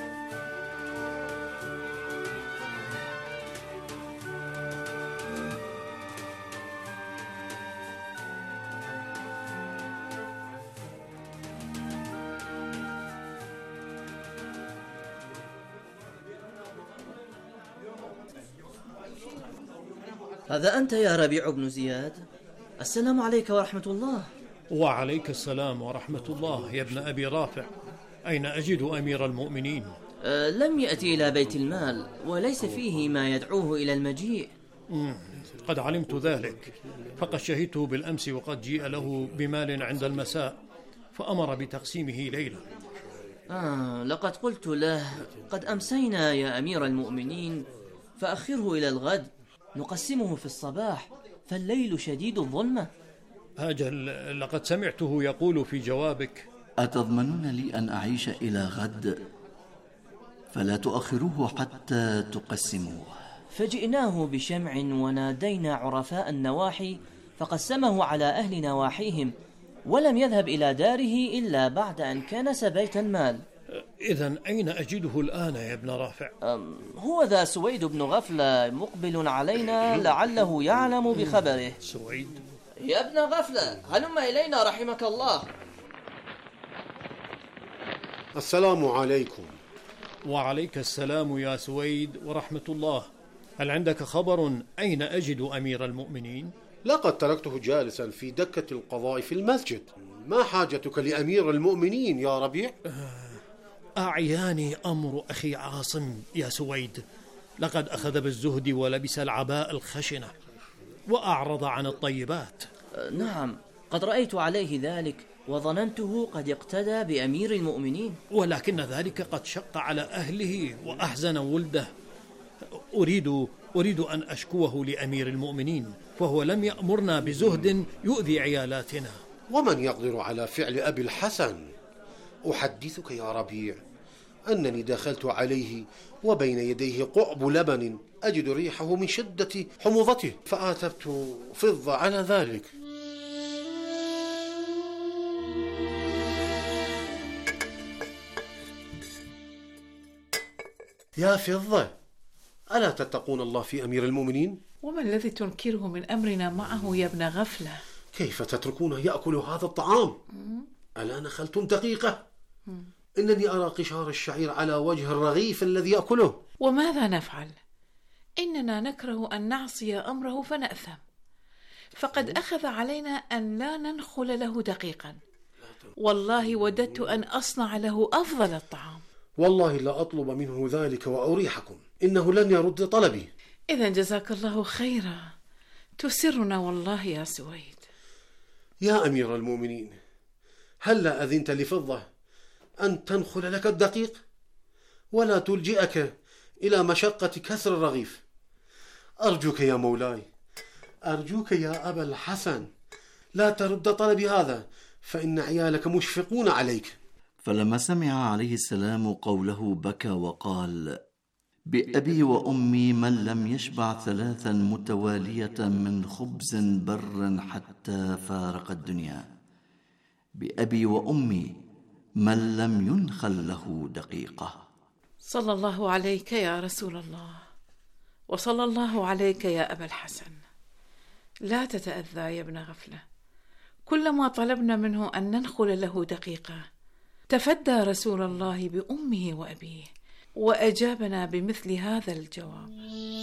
هذا أنت يا ربيع بن زياد؟ السلام عليك ورحمة الله. وعليك السلام ورحمة الله يا ابن أبي رافع. أين أجد أمير المؤمنين؟ أه لم يأتي إلى بيت المال، وليس فيه ما يدعوه إلى المجيء. مم. قد علمت ذلك، فقد شهدته بالأمس وقد جيء له بمال عند المساء فأمر بتقسيمه ليلة. آه لقد قلت له قد أمسينا يا أمير المؤمنين، فأخره إلى الغد نقسمه في الصباح، فالليل شديد الظلمة. أجل، لقد سمعته يقول في جوابك: أتضمنون لي أن أعيش إلى غد؟ فلا تؤخروه حتى تقسموه. فجئناه بشمع ونادينا عرفاء النواحي فقسمه على أهل نواحيهم، ولم يذهب إلى داره إلا بعد أن كنس بيت المال. إذن أين أجده الآن يا ابن رافع؟ هو ذا سويد بن غفلة مقبل علينا، لعله يعلم بخبره. سويد؟ يا ابن غفلة هلم إلينا رحمك الله. السلام عليكم. وعليك السلام يا سويد ورحمة الله. هل عندك خبر أين أجد أمير المؤمنين؟ لقد تركته جالسا في دكة القضاء في المسجد. ما حاجتك لأمير المؤمنين يا ربيع؟ أعياني أمر أخي عاصم يا سويد، لقد أخذ بالزهد ولبس العباء الخشنة وأعرض عن الطيبات. نعم قد رأيت عليه ذلك، وظننته قد اقتدى بأمير المؤمنين، ولكن ذلك قد شق على أهله وأحزن ولده. أريد أريد أن أشكوه لأمير المؤمنين، فهو لم يأمرنا بزهد يؤذي عيالاتنا. ومن يقدر على فعل أبي الحسن؟ أحدثك يا ربيع أنني دخلت عليه وبين يديه قعب لبن أجد ريحه من شدة حموضته، فآتبت فضة على ذلك. يا فضة، ألا تتقون الله في أمير المؤمنين؟ وما الذي تنكره من أمرنا معه يا ابن غفلة؟ كيف تتركونه يأكل هذا الطعام؟ ألا نخلتم دقيقة؟ إنني أرى قشار الشعير على وجه الرغيف الذي يأكله. وماذا نفعل؟ إننا نكره أن نعصي أمره فنأثم، فقد أخذ علينا أن لا ننخل له دقيقا. والله وددت أن أصنع له أفضل الطعام. والله لا أطلب منه ذلك وأريحكم، إنه لن يرد طلبي. إذن جزاك الله خيرا، تسرنا والله يا سويد. يا أمير المؤمنين، هل لا أذنت لفضة أن تنخل لك الدقيق ولا تلجئك إلى مشقة كسر الرغيف؟ أرجوك يا مولاي، أرجوك يا أبا الحسن، لا ترد طلبي هذا، فإن عيالك مشفقون عليك. فلما سمع عليه السلام قوله بكى وقال: بأبي وأمي من لم يشبع ثلاثا متوالية من خبز بر حتى فارق الدنيا، بأبي وأمي من لم ينخل له دقيقة. صلى الله عليك يا رسول الله، وصلى الله عليك يا أبا الحسن. لا تتأذى يا ابن غفلة، كلما طلبنا منه أن ننخل له دقيقة تفدى رسول الله بأمه وأبيه وأجابنا بمثل هذا الجواب.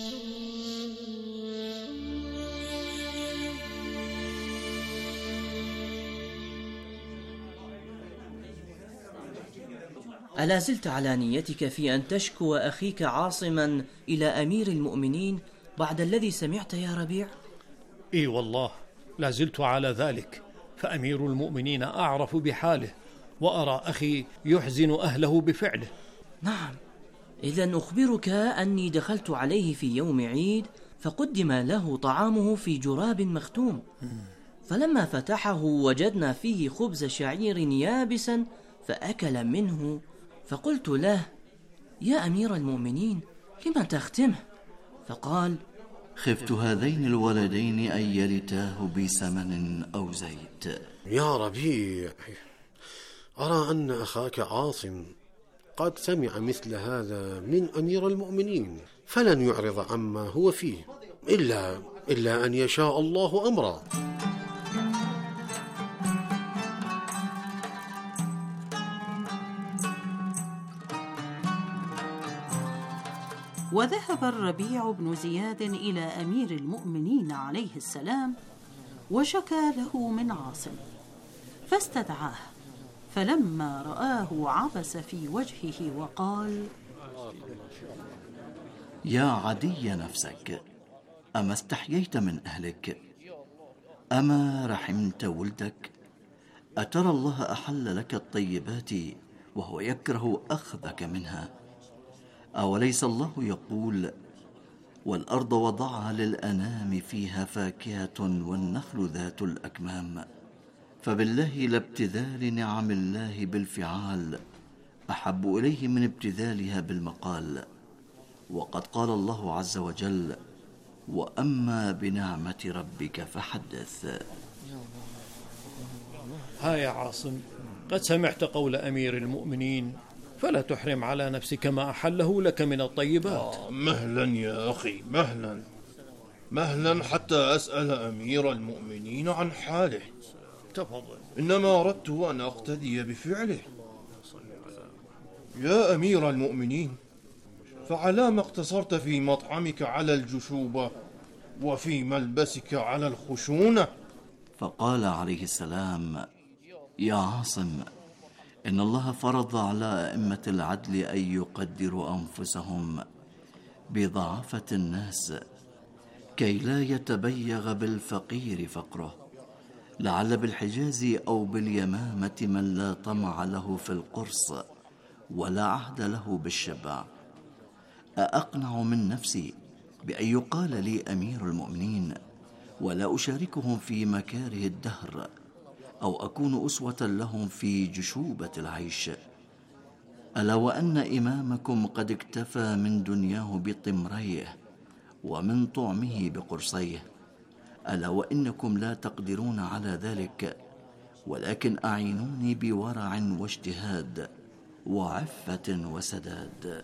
ألا زلت على نيتك في أن تشكو أخيك عاصما إلى أمير المؤمنين بعد الذي سمعت يا ربيع؟ إي والله لا زلت على ذلك، فأمير المؤمنين أعرف بحاله، وأرى أخي يحزن أهله بفعله. نعم، إذن أخبرك أني دخلت عليه في يوم عيد فقدم له طعامه في جراب مختوم، فلما فتحه وجدنا فيه خبز شعير يابسا فأكل منه، فقلت له: يا أمير المؤمنين لما تختمه؟ فقال: خفت هذين الولدين أن يلتاه بسمن أو زيت. يا ربيع، أرى أن أخاك عاصم قد سمع مثل هذا من أمير المؤمنين، فلن يعرض عما هو فيه إلا, إلا أن يشاء الله أمرا. وذهب الربيع بن زياد إلى أمير المؤمنين عليه السلام وشكى له من عاصم، فاستدعاه، فلما رآه عبس في وجهه وقال: يا عدي نفسك، أما استحييت من أهلك؟ أما رحمت ولدك؟ أترى الله أحل لك الطيبات وهو يكره أخذك منها؟ أوليس الله يقول: والأرض وضعها للأنام فيها فاكهة والنخل ذات الأكمام؟ فبالله لابتذال نعم الله بالفعال أحب إليه من ابتذالها بالمقال. وقد قال الله عز وجل: وأما بنعمة ربك فحدث. ها يا عاصم، قد سمعت قول أمير المؤمنين، فلا تحرم على نفسك ما أحله لك من الطيبات. آه مهلا يا أخي، مهلا مهلا حتى أسأل أمير المؤمنين عن حاله. تفضل. إنما أردت أن أقتدي بفعله. يا أمير المؤمنين، فعلى ما اقتصرت في مطعمك على الجشوبة وفي ملبسك على الخشونة؟ فقال عليه السلام: يا عاصم، إن الله فرض على أئمة العدل أن يقدروا أنفسهم بضعافة الناس كي لا يتبيغ بالفقير فقره، لعل بالحجاز أو باليمامة من لا طمع له في القرص ولا عهد له بالشبع. أأقنع من نفسي بأن يقال لي أمير المؤمنين ولا أشاركهم في مكاره الدهر، أو أكون أسوة لهم في جشوبة العيش؟ ألا وأن إمامكم قد اكتفى من دنياه بطمريه ومن طعمه بقرصيه. ألا وإنكم لا تقدرون على ذلك، ولكن أعينوني بورع واجتهاد وعفة وسداد.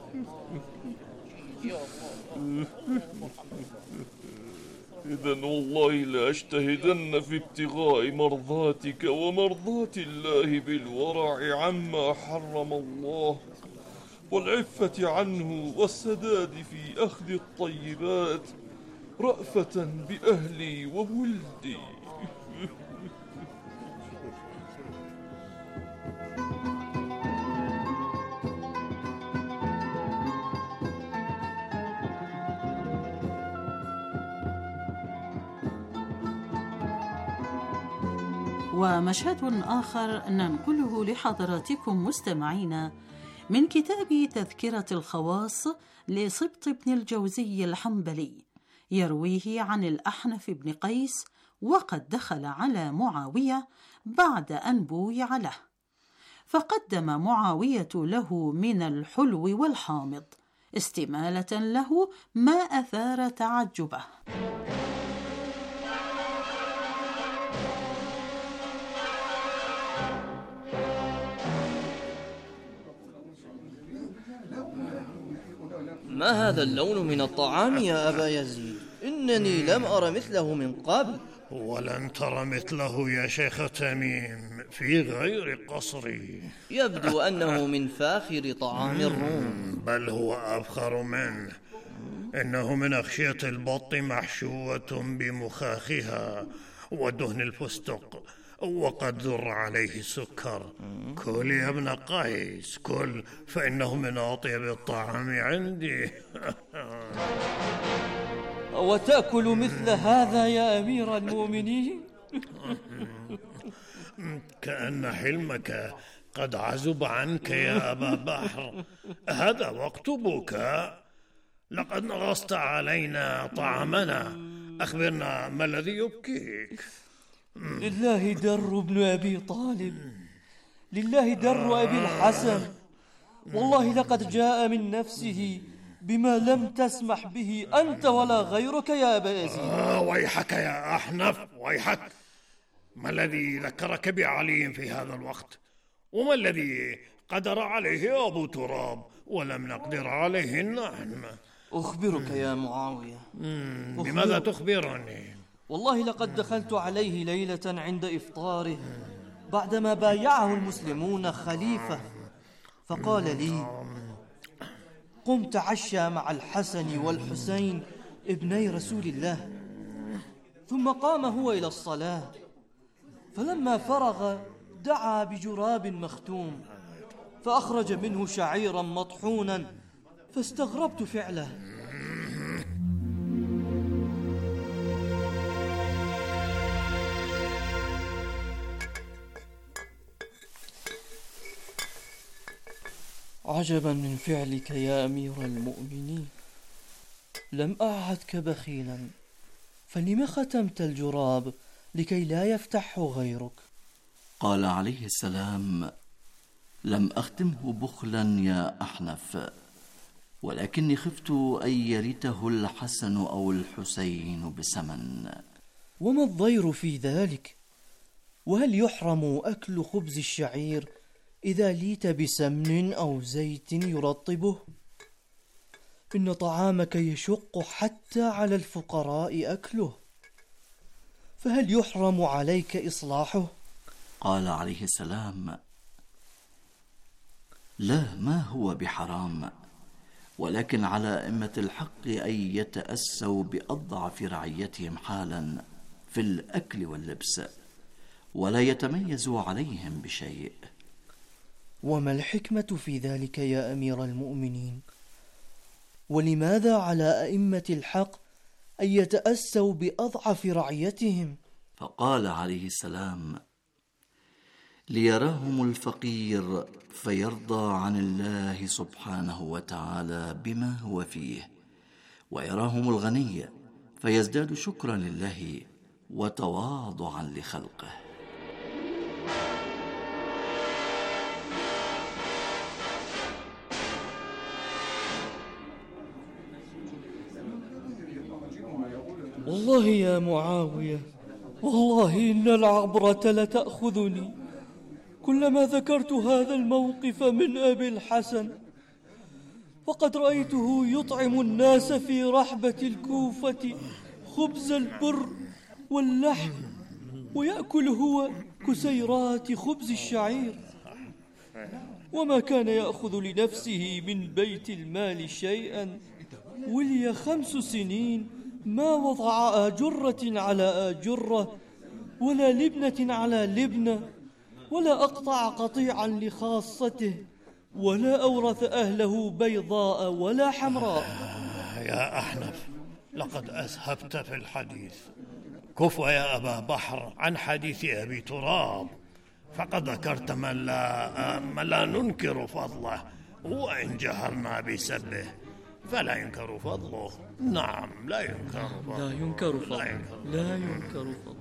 إذن والله لأجتهدن في ابتغاء مرضاتك ومرضات الله بالورع عما حرم الله، والعفة عنه والسداد في أخذ الطيبات، رأفة بأهلي وولدي. ومشهد آخر ننقله لحضراتكم مستمعينا من كتاب تذكرة الخواص لسبط بن الجوزي الحنبلي، يرويه عن الأحنف بن قيس: وقد دخل على معاوية بعد أن بويع له، فقدم معاوية له من الحلو والحامض استمالة له ما أثار تعجبه. ما هذا اللون من الطعام يا أبا يزيد؟ إنني لم أر مثله من قبل. ولن ترى مثله يا شيخ تميم في غير قصري. يبدو أنه من فاخر طعام الروم. بل هو أبخر منه، إنه من أغشية البط محشوة بمخاخها ودهن الفستق، وقد ذر عليه السكر. كل يا ابن قيس، كل، فإنه من أطيب الطعام عندي. وتأكل مثل هذا يا أمير المؤمنين؟ كأن حلمك قد عزب عنك يا أبا بحر. هذا وقت بكاء، لقد نغصت علينا طعامنا. أخبرنا ما الذي يبكيك؟ لله در ابن أبي طالب، لله در أبي الحسن، والله لقد جاء من نفسه بما لم تسمح به أنت ولا غيرك يا أبا يزيد. آه ويحك يا أحنف، ويحك. ما الذي ذكرك بعلي في هذا الوقت؟ وما الذي قدر عليه أبو تراب ولم نقدر عليه نحن؟ أخبرك يا معاوية. بماذا تخبرني؟ والله لقد دخلت عليه ليلة عند إفطاره بعدما بايعه المسلمون خليفة، فقال لي: قم تعشى مع الحسن والحسين ابني رسول الله. ثم قام هو إلى الصلاة، فلما فرغ دعا بجراب مختوم فأخرج منه شعيرا مطحونا، فاستغربت فعله. عجبا من فعلك يا أمير المؤمنين، لم أعهدك بخيلا، فلم ختمت الجراب لكي لا يفتحه غيرك؟ قال عليه السلام: لم أختمه بخلا يا أحنف، ولكني خفت أن يرثه الحسن أو الحسين بسمن. وما الضير في ذلك؟ وهل يحرم أكل خبز الشعير إذا ليت بسمن أو زيت يرطبه؟ إن طعامك يشق حتى على الفقراء أكله، فهل يحرم عليك إصلاحه؟ قال عليه السلام: لا، ما هو بحرام، ولكن على أئمة الحق أن يتأسوا بأضعف رعيتهم حالا في الأكل واللبس، ولا يتميزوا عليهم بشيء. وما الحكمة في ذلك يا أمير المؤمنين؟ ولماذا على أئمة الحق أن يتأسوا بأضعف رعيتهم؟ فقال عليه السلام: ليراهم الفقير فيرضى عن الله سبحانه وتعالى بما هو فيه، ويراهم الغني فيزداد شكرا لله وتواضعا لخلقه. والله يا معاوية، والله إن العبرة لتأخذني كلما ذكرت هذا الموقف من أبي الحسن، وقد رأيته يطعم الناس في رحبة الكوفة خبز البر واللحم، ويأكل هو كسيرات خبز الشعير، وما كان يأخذ لنفسه من بيت المال شيئا، ولي خمس سنين ما وضع آجرة على آجرة، ولا لبنة على لبنة، ولا أقطع قطيعا لخاصته، ولا أورث أهله بيضاء ولا حمراء. يا أحنف، لقد أسهبت في الحديث. كف يا أبا بحر عن حديث أبي تراب، فقد ذكرت من لا, من لا ننكر فضله، وإن جهرنا بسبه فلا ينكر فضله. نعم، لا ينكر فضله. لا ينكر فضله. لا ينكر, لا ينكر فضله.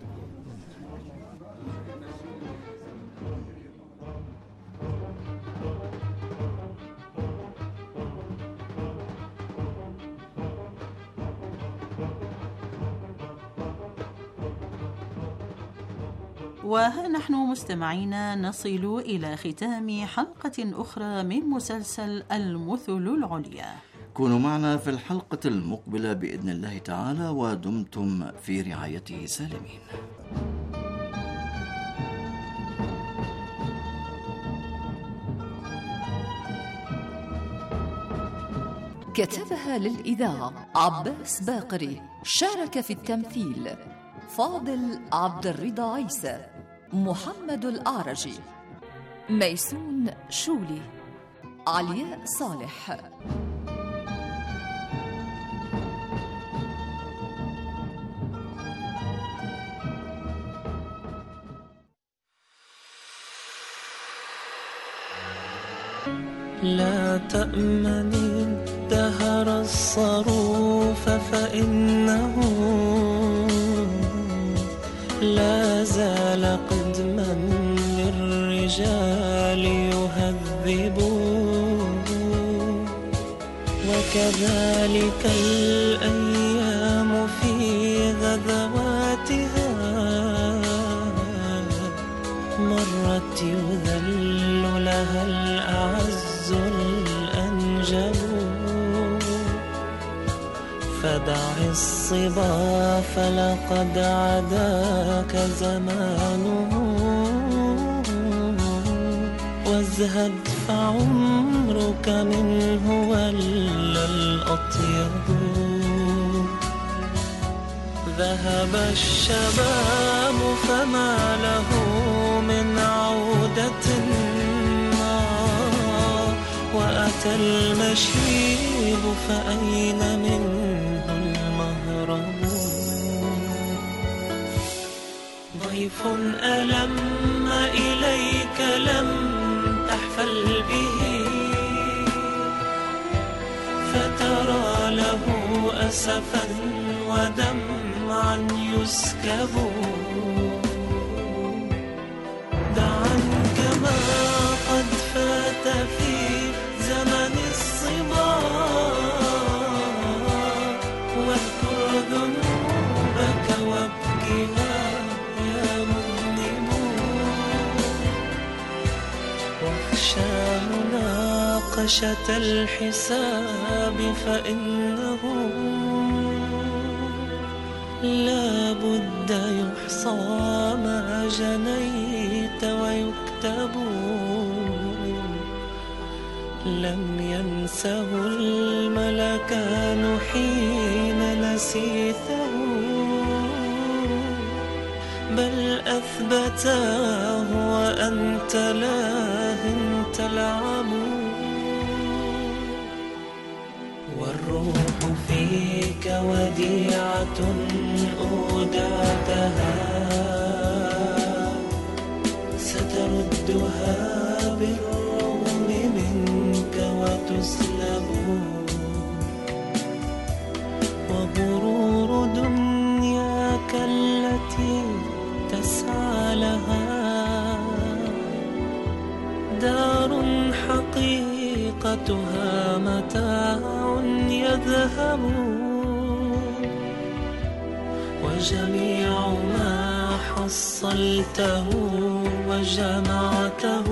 وها نحن مستمعين نصل إلى ختام حلقة أخرى من مسلسل المثل العليا. كونوا معنا في الحلقة المقبلة بإذن الله تعالى، ودمتم في رعايته سالمين. كتبها للإذاعة عباس باقري، شارك في التمثيل فاضل عبد الرضا عيسى، محمد الأعرجي، ميسون شولي، علياء صالح. لا تأمني الدهر الصروف، فإنه لا زال قدما للرجال يهذب، وكذلك الأيام في غزواتها مرت يذل لها الأعز الأنجب. فدع الصبا فلقد عداك زمانه، وازهد فعمرك منه ولا الأطيب. ذهب الشباب فما له من عودة، وأتى المشيب فأين منه المهرب. ضيف ألم إليك لم تحفل به، فترى له أسفا ودمعا يسكب. دعا كما قد فات في زمن الصبا، واذكر ذنوبك وابكها يا مذنب. واخشى مناقشة الحساب فإنه لا بد يحصى ما جنيت ويكتب. لم ينسه الملكان حين نسيته، بل أثبتاه وأنت لاه تلعب. والروح فيك وديعة أودعتها، ستردها بالرغم منك وتسلب. وغرور دنياك التي تسعى لها، دار حقيقتها متاع يذهب. وجميع ما حصلته وجمعته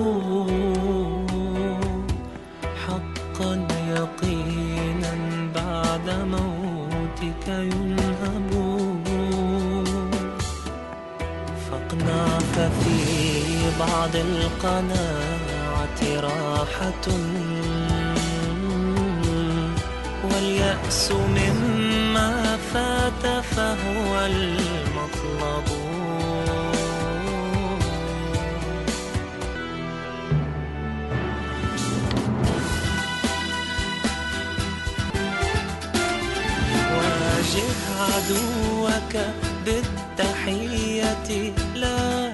حقا يقينا بعد موتك ينهب. فاقنع ففي بعض القناعة راحة، واليأس مما فات فهو المطلب. واجه عدوك بالتحية، لا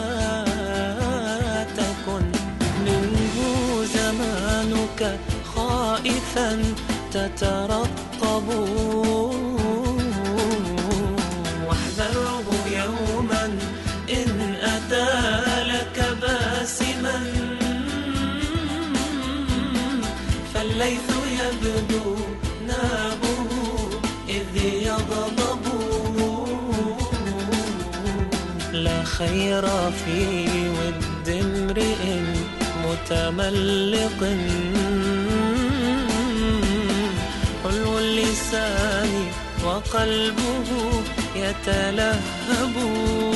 تكن منه زمانك خائفا تترقب. واحذره يوما إن أتى لك باسما، فالليث يبدو نابه إذ يغضب. لا خير في ود امرئ متملق، حلو اللسان وقلبه يتلهب.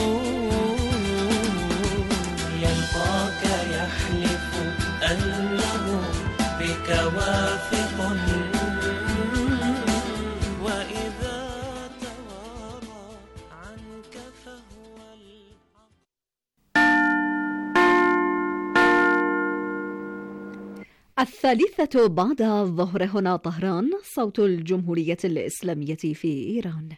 يلقاك يحلف أنه بك واثق، وإذا توارى عنك فهو الثالثة بعد الظهر. هنا طهران، صوت الجمهورية الإسلامية في إيران.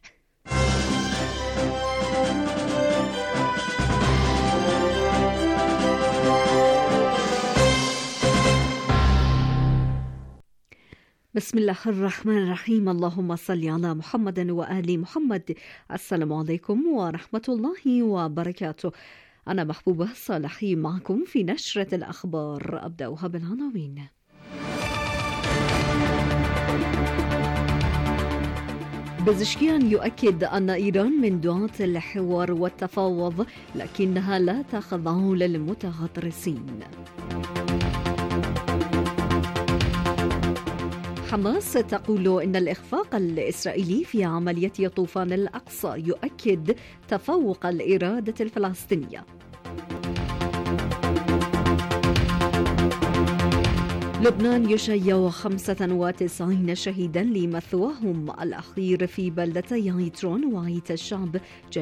بسم الله الرحمن الرحيم. اللهم صل على محمد وآل محمد. السلام عليكم ورحمة الله وبركاته. أنا محبوبة صالحي معكم في نشرة الأخبار. أبدأها بالعناوين. بزشكيان يؤكد أن إيران من دعاة الحوار والتفاوض، لكنها لا تخضع للمتغطرسين. حماس تقول إن الإخفاق الإسرائيلي في عملية طوفان الأقصى يؤكد تفوق الإرادة الفلسطينية. لبنان يشيع خمسة وتسعين شهيدا لمثواهم الأخير في بلدتي عيترون وعيت الشعب